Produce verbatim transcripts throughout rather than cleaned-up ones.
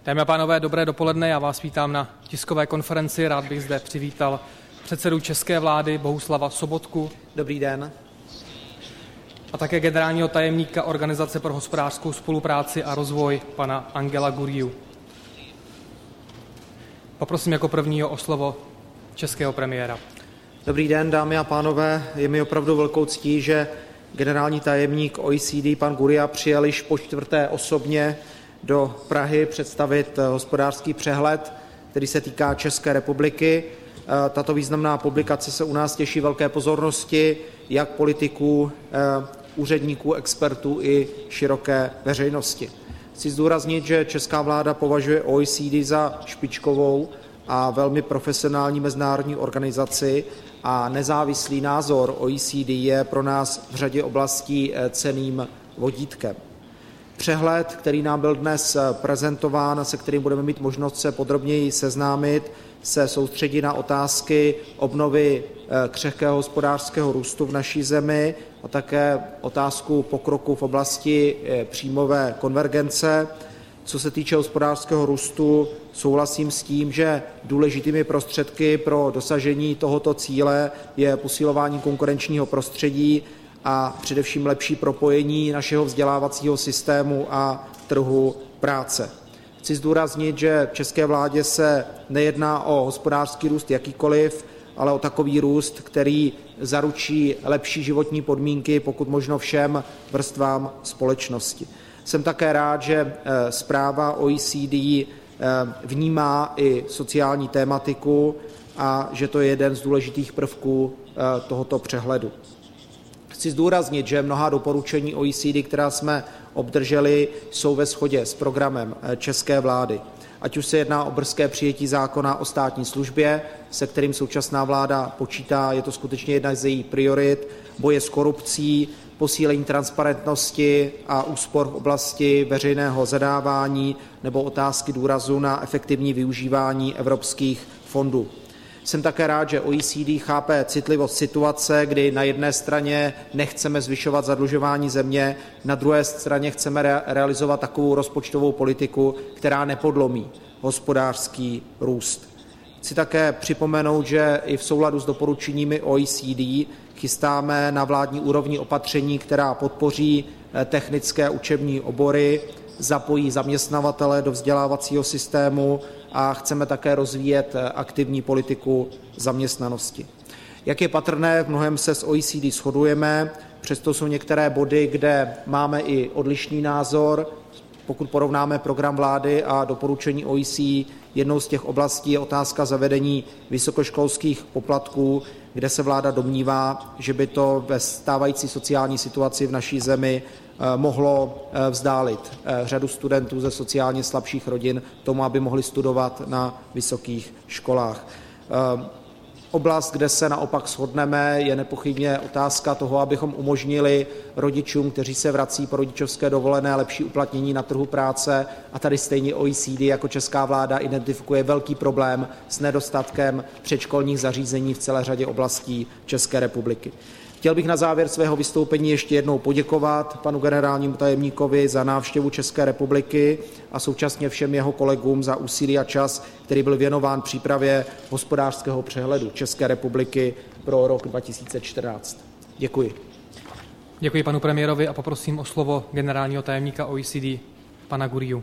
Dámy a pánové, dobré dopoledne, já vás vítám na tiskové konferenci. Rád bych zde přivítal předsedu české vlády Bohuslava Sobotku. Dobrý den. A také generálního tajemníka Organizace pro hospodářskou spolupráci a rozvoj, pana Angela Gurriu. Poprosím jako prvního o slovo českého premiéra. Dobrý den, dámy a pánové, je mi opravdu velkou ctí, že generální tajemník O E C D, pan Gurria, přijel již po čtvrté osobně do Prahy představit hospodářský přehled, který se týká České republiky. Tato významná publikace se u nás těší velké pozornosti jak politiků, úředníků, expertů i široké veřejnosti. Chci zdůraznit, že česká vláda považuje O E C D za špičkovou a velmi profesionální mezinárodní organizaci a nezávislý názor O E C D je pro nás v řadě oblastí cenným vodítkem. Přehled, který nám byl dnes prezentován, se kterým budeme mít možnost se podrobněji seznámit, se soustředí na otázky obnovy křehkého hospodářského růstu v naší zemi a také otázku pokroku v oblasti příjmové konvergence. Co se týče hospodářského růstu, souhlasím s tím, že důležitými prostředky pro dosažení tohoto cíle je posilování konkurenčního prostředí a především lepší propojení našeho vzdělávacího systému a trhu práce. Chci zdůraznit, že české vládě se nejedná o hospodářský růst jakýkoliv, ale o takový růst, který zaručí lepší životní podmínky, pokud možno všem vrstvám společnosti. Jsem také rád, že zpráva O E C D vnímá i sociální tématiku a že to je jeden z důležitých prvků tohoto přehledu. Chci zdůraznit, že mnoha doporučení O E C D, která jsme obdrželi, jsou ve shodě s programem české vlády. Ať už se jedná o brzké přijetí zákona o státní službě, se kterým současná vláda počítá, je to skutečně jedna z jejich priorit, boje s korupcí, posílení transparentnosti a úspor v oblasti veřejného zadávání nebo otázky důrazu na efektivní využívání evropských fondů. Jsem také rád, že O E C D chápe citlivost situace, kdy na jedné straně nechceme zvyšovat zadlužování země, na druhé straně chceme re- realizovat takovou rozpočtovou politiku, která nepodlomí hospodářský růst. Chci také připomenout, že i v souladu s doporučeními O E C D chystáme na vládní úrovni opatření, která podpoří technické učební obory, zapojí zaměstnavatele do vzdělávacího systému a chceme také rozvíjet aktivní politiku zaměstnanosti. Jak je patrné, v mnohém se s O E C D shodujeme, přesto jsou některé body, kde máme i odlišný názor. Pokud porovnáme program vlády a doporučení O E C D, jednou z těch oblastí je otázka zavedení vysokoškolských poplatků, kde se vláda domnívá, že by to ve stávající sociální situaci v naší zemi mohlo vzdálit řadu studentů ze sociálně slabších rodin tomu, aby mohli studovat na vysokých školách. Oblast, kde se naopak shodneme, je nepochybně otázka toho, abychom umožnili rodičům, kteří se vrací po rodičovské dovolené, lepší uplatnění na trhu práce. A tady stejně O E C D jako česká vláda identifikuje velký problém s nedostatkem předškolních zařízení v celé řadě oblastí České republiky. Chtěl bych na závěr svého vystoupení ještě jednou poděkovat panu generálnímu tajemníkovi za návštěvu České republiky a současně všem jeho kolegům za úsilí a čas, který byl věnován přípravě hospodářského přehledu České republiky pro rok dva tisíce čtrnáct. Děkuji. Děkuji panu premiérovi a poprosím o slovo generálního tajemníka O E C D, pana Gurriu.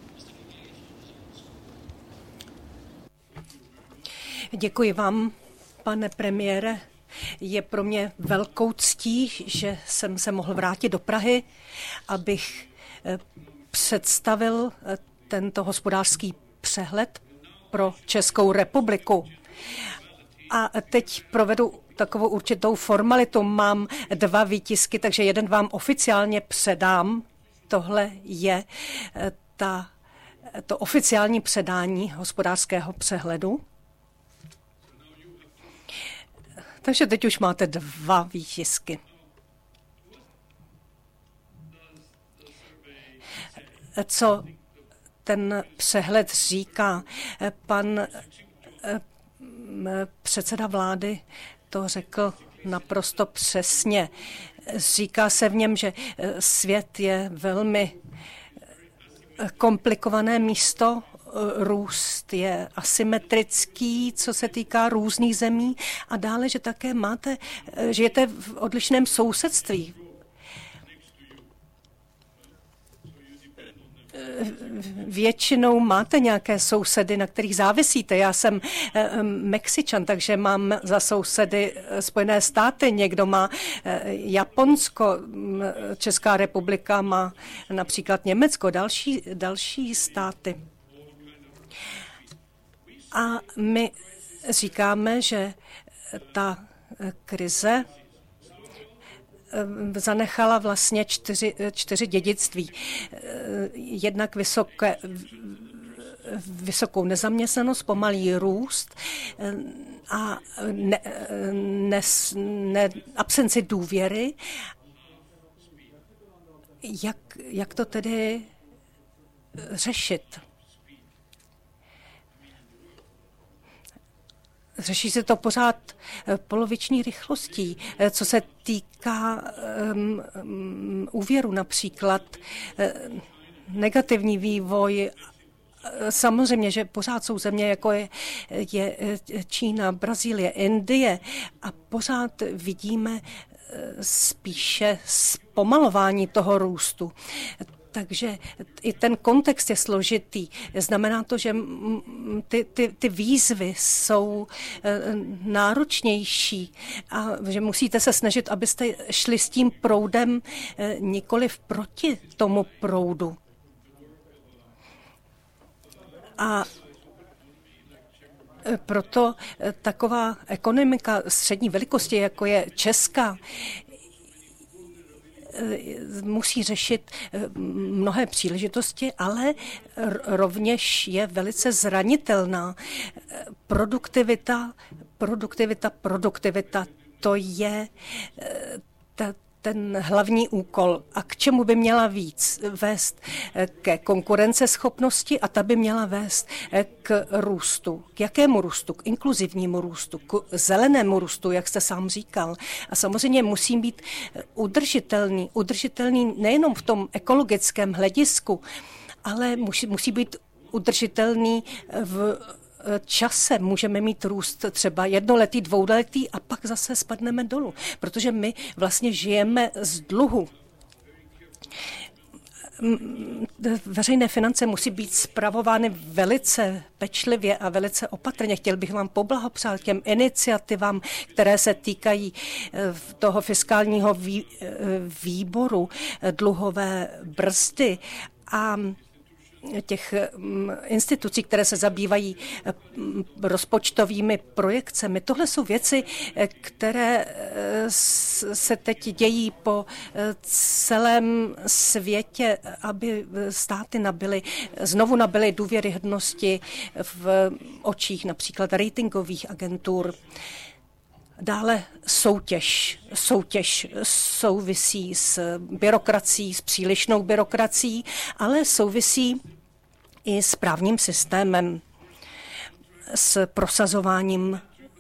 Děkuji vám, pane premiére. Je pro mě velkou ctí, že jsem se mohl vrátit do Prahy, abych představil tento hospodářský přehled pro Českou republiku. A teď provedu takovou určitou formalitu. Mám dva výtisky, takže jeden vám oficiálně předám. Tohle je ta, to oficiální předání hospodářského přehledu. Takže teď už máte dva výtisky. Co ten přehled říká? Pan předseda vlády to řekl naprosto přesně. Říká se v něm, že svět je velmi komplikované místo, růst je asymetrický, co se týká různých zemí a dále, že také máte, žijete v odlišném sousedství. Většinou máte nějaké sousedy, na kterých závisíte. Já jsem Mexičan, takže mám za sousedy Spojené státy, někdo má Japonsko, Česká republika má například Německo, další, další státy. A my říkáme, že ta krize zanechala vlastně čtyři, čtyři dědictví. Jednak vysoké, vysokou nezaměstnanost, pomalý růst a ne, ne, ne, absenci důvěry. Jak, jak to tedy řešit? Řeší se to pořád poloviční rychlostí, co se týká um, um, úvěru například. Uh, negativní vývoj, samozřejmě, že pořád jsou země, jako je, je Čína, Brazílie, Indie a pořád vidíme spíše zpomalování toho růstu. Takže i ten kontext je složitý. Znamená to, že ty, ty, ty výzvy jsou náročnější a že musíte se snažit, abyste šli s tím proudem nikoliv proti tomu proudu. A proto taková ekonomika střední velikosti, jako je česká, musí řešit mnohé příležitosti, ale rovněž je velice zranitelná. Produktivita, produktivita, produktivita, to je ta, ten hlavní úkol. A k čemu by měla víc? Vést ke konkurenceschopnosti a ta by měla vést k růstu. K jakému růstu? K inkluzivnímu růstu, k zelenému růstu, jak jste sám říkal. A samozřejmě musí být udržitelný. Udržitelný nejenom v tom ekologickém hledisku, ale musí, musí být udržitelný v čase. Můžeme mít růst třeba jednoletý, dvouletý a pak zase spadneme dolů, protože my vlastně žijeme z dluhu. Veřejné finance musí být spravovány velice pečlivě a velice opatrně. Chtěl bych vám poblahopřát těm iniciativám, které se týkají toho fiskálního výboru, dluhové brzdy a těch institucí, které se zabývají rozpočtovými projekcemi. Tohle jsou věci, které se teď dějí po celém světě, aby státy nabyly, znovu nabyly důvěryhodnosti v očích například ratingových agentur. Dále soutěž. Soutěž souvisí s byrokracií, s přílišnou byrokracií, ale souvisí i s právním systémem, s prosazováním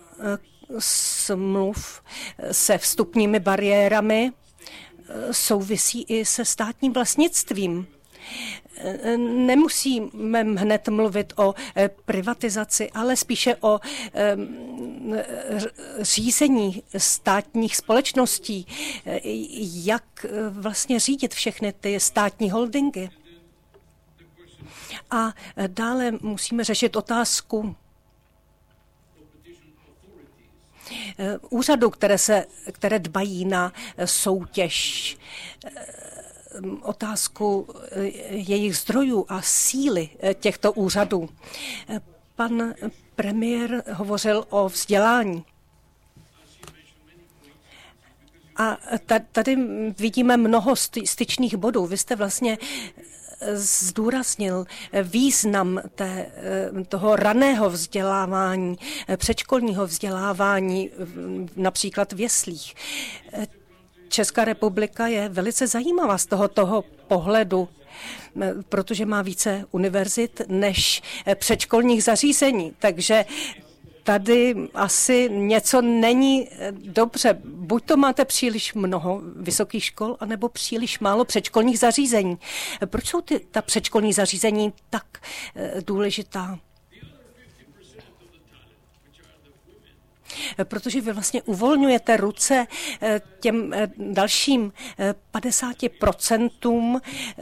smluv, se vstupními bariérami, souvisí i se státním vlastnictvím. Nemusíme hned mluvit o privatizaci, ale spíše o řízení státních společností, jak vlastně řídit všechny ty státní holdingy. A dále musíme řešit otázku úřadů, které, se, které dbají na soutěž, otázku jejich zdrojů a síly těchto úřadů. Pan premiér hovořil o vzdělání. A tady vidíme mnoho styčných bodů. Vy jste vlastně zdůraznil význam té, toho raného vzdělávání, předškolního vzdělávání, například v jeslích. Česká republika je velice zajímavá z toho, toho pohledu, protože má více univerzit než předškolních zařízení. Takže tady asi něco není dobře. Buď to máte příliš mnoho vysokých škol, anebo příliš málo předškolních zařízení. Proč jsou ty, ta předškolní zařízení tak důležitá? Protože vy vlastně uvolňujete ruce těm dalším padesáti procentům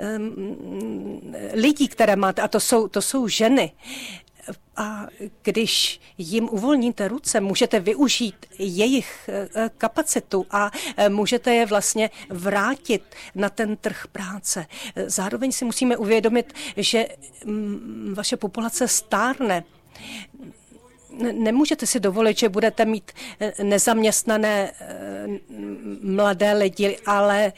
lidí, které máte, a to jsou, to jsou ženy. A když jim uvolníte ruce, můžete využít jejich kapacitu a můžete je vlastně vrátit na ten trh práce. Zároveň si musíme uvědomit, že vaše populace stárne. Nemůžete si dovolit, že budete mít nezaměstnané mladé lidi, ale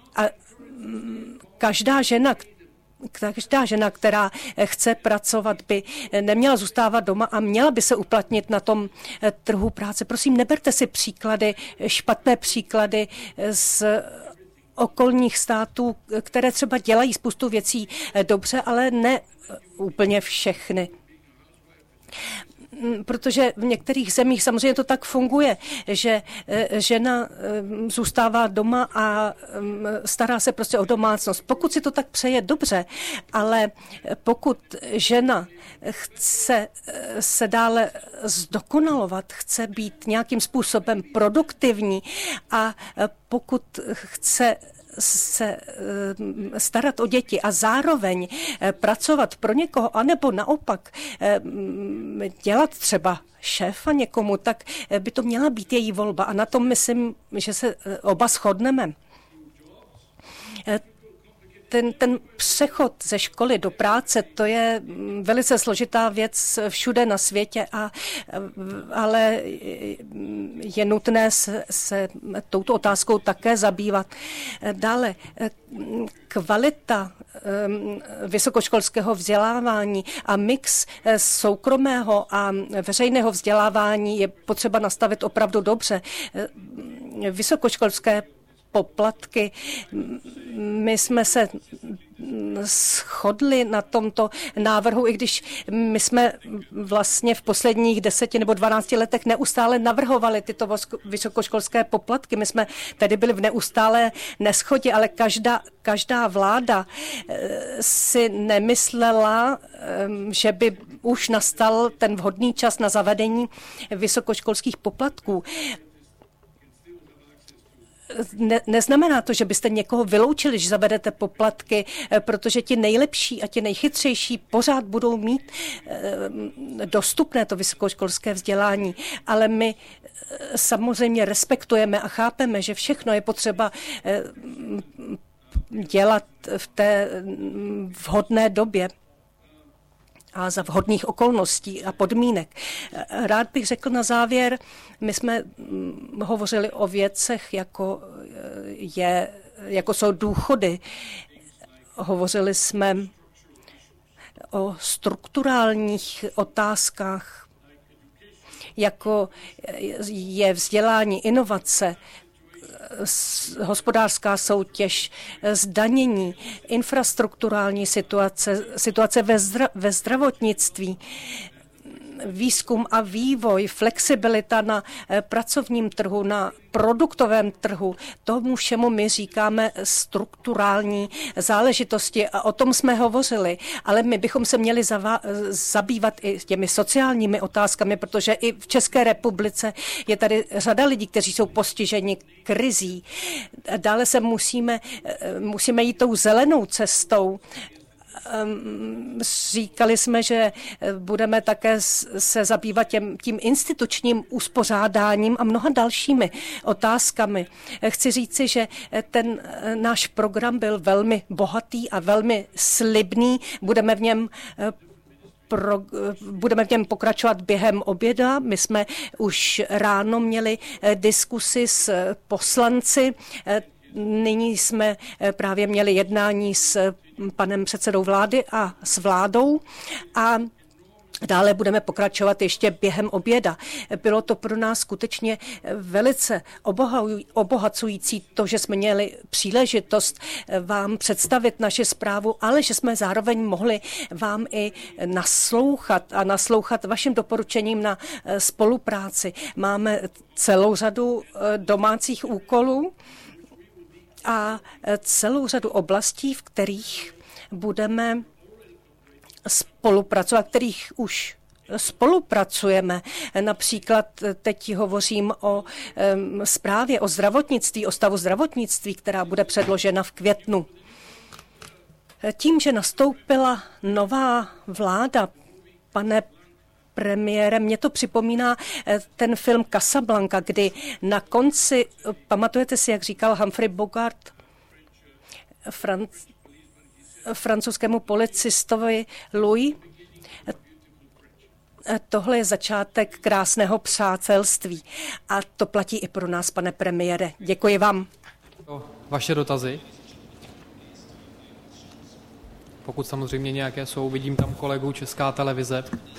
každá žena, každá žena, která chce pracovat, by neměla zůstávat doma a měla by se uplatnit na tom trhu práce. Prosím, neberte si příklady, špatné příklady z okolních států, které třeba dělají spoustu věcí dobře, ale ne úplně všechny. Protože v některých zemích samozřejmě to tak funguje, že žena zůstává doma a stará se prostě o domácnost. Pokud si to tak přeje, dobře, ale pokud žena chce se dále zdokonalovat, chce být nějakým způsobem produktivní a pokud chce se starat o děti a zároveň pracovat pro někoho, anebo naopak dělat třeba šéfa někomu, tak by to měla být její volba. A na tom myslím, že se oba shodneme. Ten, ten přechod ze školy do práce, to je velice složitá věc všude na světě, a, ale je nutné se, se touto otázkou také zabývat. Dále, kvalita vysokoškolského vzdělávání a mix soukromého a veřejného vzdělávání je potřeba nastavit opravdu dobře. Vysokoškolské poplatky. My jsme se shodli na tomto návrhu, i když my jsme vlastně v posledních deseti nebo dvanácti letech neustále navrhovali tyto vysokoškolské poplatky. My jsme tady byli v neustálé neschodě, ale každá, každá vláda si nemyslela, že by už nastal ten vhodný čas na zavedení vysokoškolských poplatků. Ne, neznamená to, že byste někoho vyloučili, že zavedete poplatky, protože ti nejlepší a ti nejchytřejší pořád budou mít dostupné to vysokoškolské vzdělání. Ale my samozřejmě respektujeme a chápeme, že všechno je potřeba dělat v té vhodné době a za vhodných okolností a podmínek. Rád bych řekl na závěr, my jsme hovořili o věcech, jako, je, jako jsou důchody. Hovořili jsme o strukturálních otázkách, jako je vzdělání, inovace, hospodářská soutěž, zdanění, infrastrukturální situace, situace ve, zdra, ve zdravotnictví, výzkum a vývoj, flexibilita na pracovním trhu, na produktovém trhu. Tomu všemu my říkáme strukturální záležitosti a o tom jsme hovořili, ale my bychom se měli zava- zabývat i těmi sociálními otázkami, protože i v České republice je tady řada lidí, kteří jsou postiženi krizí. Dále se musíme, musíme jít tou zelenou cestou. Říkali jsme, že budeme také se zabývat těm, tím institučním uspořádáním a mnoha dalšími otázkami. Chci říci, že ten náš program byl velmi bohatý a velmi slibný. Budeme v něm Pro, budeme v něm pokračovat během oběda. My jsme už ráno měli diskusi s poslanci. Nyní jsme právě měli jednání s panem předsedou vlády a s vládou a Dále budeme pokračovat ještě během oběda. Bylo to pro nás skutečně velice obohacující to, že jsme měli příležitost vám představit naši zprávu, ale že jsme zároveň mohli vám i naslouchat a naslouchat vašim doporučením na spolupráci. Máme celou řadu domácích úkolů a celou řadu oblastí, v kterých budeme spolupracovat, kterých už spolupracujeme. Například teď hovořím o um, zprávě o zdravotnictví, o stavu zdravotnictví, která bude předložena v květnu. Tím, že nastoupila nová vláda, pane premiére, mě to připomíná ten film Casablanca, kdy na konci, pamatujete si, jak říkal Humphrey Bogart, Franc, francouzskému policistovi Louis, tohle je začátek krásného přátelství a to platí i pro nás, pane premiére. Děkuji vám. Vaše dotazy? Pokud samozřejmě nějaké jsou, vidím tam kolegu Česká televize.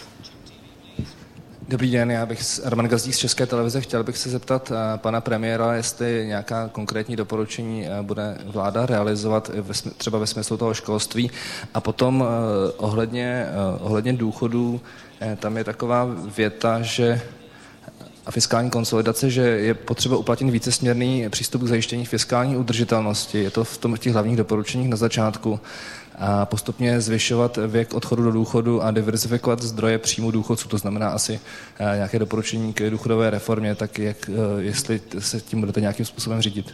Dobrý den, já bych s Roman Gazdík z České televize. Chtěl bych se zeptat uh, pana premiéra, jestli nějaká konkrétní doporučení uh, bude vláda realizovat ve, třeba ve smyslu toho školství. A potom uh, ohledně, uh, ohledně důchodů, uh, tam je taková věta, že a fiskální konsolidace, že je potřeba uplatnit vícesměrný přístup k zajištění fiskální udržitelnosti. Je to v tom v těch hlavních doporučeních na začátku. A postupně zvyšovat věk odchodu do důchodu a diverzifikovat zdroje příjmu důchodců. To znamená asi nějaké doporučení k důchodové reformě, tak jak, jestli se tím budete nějakým způsobem řídit.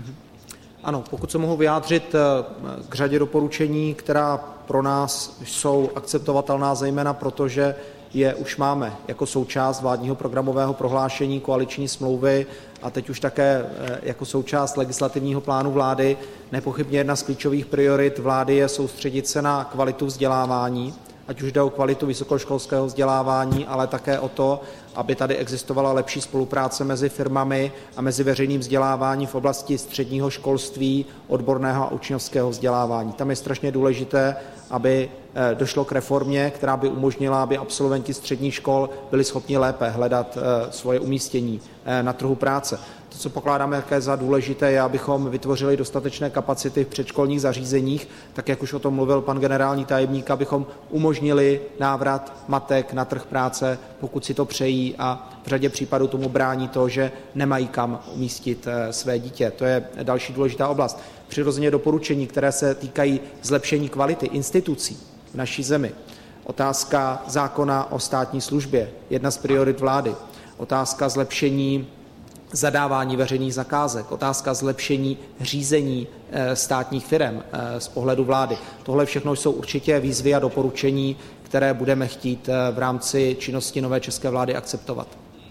Ano, pokud se mohu vyjádřit k řadě doporučení, která pro nás jsou akceptovatelná, zejména protože je už máme jako součást vládního programového prohlášení, koaliční smlouvy a teď už také jako součást legislativního plánu vlády. Nepochybně jedna z klíčových priorit vlády je soustředit se na kvalitu vzdělávání, ať už jde o kvalitu vysokoškolského vzdělávání, ale také o to, aby tady existovala lepší spolupráce mezi firmami a mezi veřejným vzděláváním v oblasti středního školství, odborného a učňovského vzdělávání. Tam je strašně důležité, aby došlo k reformě, která by umožnila, aby absolventi středních škol byli schopni lépe hledat svoje umístění na trhu práce. To, co pokládáme také za důležité, je, abychom vytvořili dostatečné kapacity v předškolních zařízeních, tak jak už o tom mluvil pan generální tajemník, abychom umožnili návrat matek na trh práce, pokud si to přejí a v řadě případů tomu brání to, že nemají kam umístit své dítě. To je další důležitá oblast. Přirozeně doporučení, které se týkají zlepšení kvality institucí v naší zemi. Otázka zákona o státní službě, jedna z priorit vlády. Otázka zlepšení zadávání veřejných zakázek, otázka zlepšení řízení státních firem z pohledu vlády. Tohle všechno jsou určitě výzvy a doporučení, které budeme chtít v rámci činnosti nové české vlády akceptovat.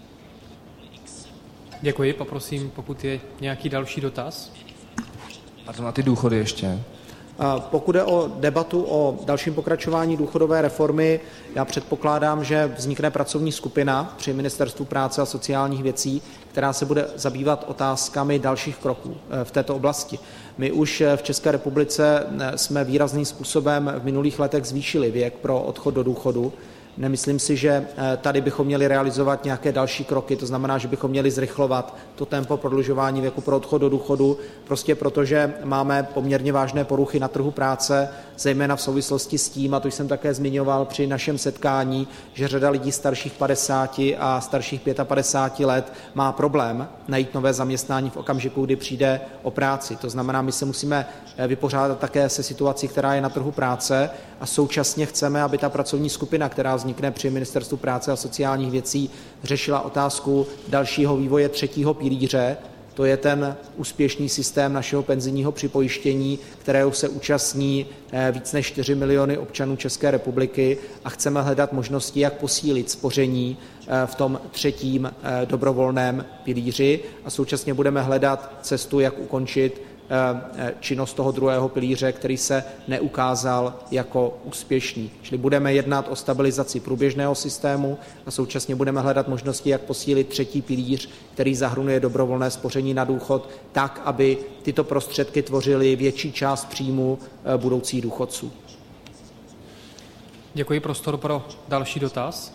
Děkuji, poprosím, pokud je nějaký další dotaz. A to na ty důchody ještě. Pokud je o debatu o dalším pokračování důchodové reformy, já předpokládám, že vznikne pracovní skupina při Ministerstvu práce a sociálních věcí, která se bude zabývat otázkami dalších kroků v této oblasti. My už v České republice jsme výrazným způsobem v minulých letech zvýšili věk pro odchod do důchodu. Nemyslím si, že tady bychom měli realizovat nějaké další kroky, to znamená, že bychom měli zrychlovat to tempo prodlužování věku pro odchod do důchodu, prostě protože máme poměrně vážné poruchy na trhu práce, zejména v souvislosti s tím, a to jsem také zmiňoval při našem setkání, že řada lidí starších padesáti a starších padesát pět let má problém najít nové zaměstnání v okamžiku, kdy přijde o práci. To znamená, my se musíme vypořádat také se situací, která je na trhu práce a současně chceme, aby ta pracovní skupina, která vznikne při Ministerstvu práce a sociálních věcí, řešila otázku dalšího vývoje třetího pilíře. To je ten úspěšný systém našeho penzijního připojištění, kterého se účastní víc než čtyři miliony občanů České republiky a chceme hledat možnosti, jak posílit spoření v tom třetím dobrovolném pilíři a současně budeme hledat cestu, jak ukončit činnost toho druhého pilíře, který se neukázal jako úspěšný. Čili budeme jednat o stabilizaci průběžného systému a současně budeme hledat možnosti, jak posílit třetí pilíř, který zahrnuje dobrovolné spoření na důchod, tak, aby tyto prostředky tvořily větší část příjmu budoucích důchodců. Děkuji. Prostor pro další dotaz.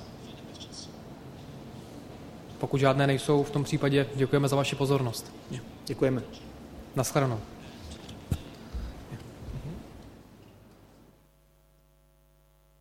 Pokud žádné nejsou, v tom případě děkujeme za vaši pozornost. Děkujeme. Naschledanou.